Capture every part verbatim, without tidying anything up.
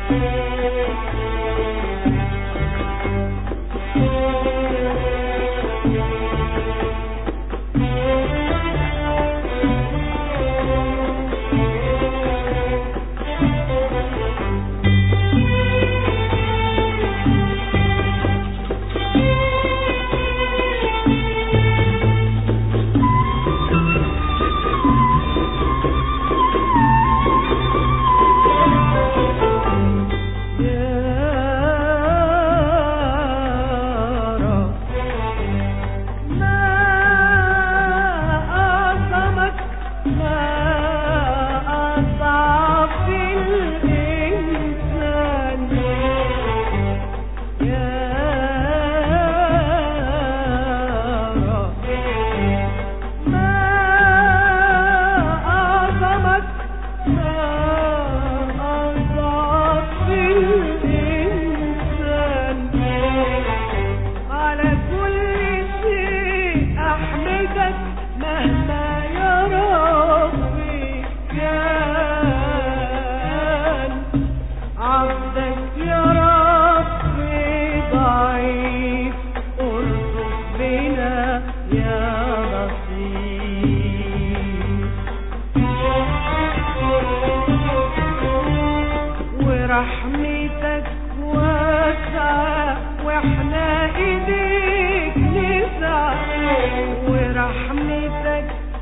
رحمتك واسعة واحنا ايديك نسعى، ورحمتك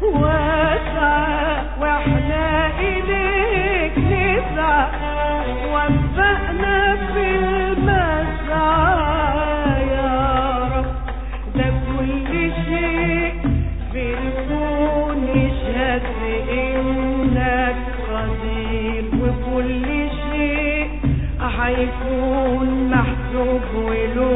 واسعة واحنا ايديك نسعى، وفقنا في المسعى يا رب. ده كل شيء في الكون يشهد انك قدير، وكل شيء هيكون محسوب وله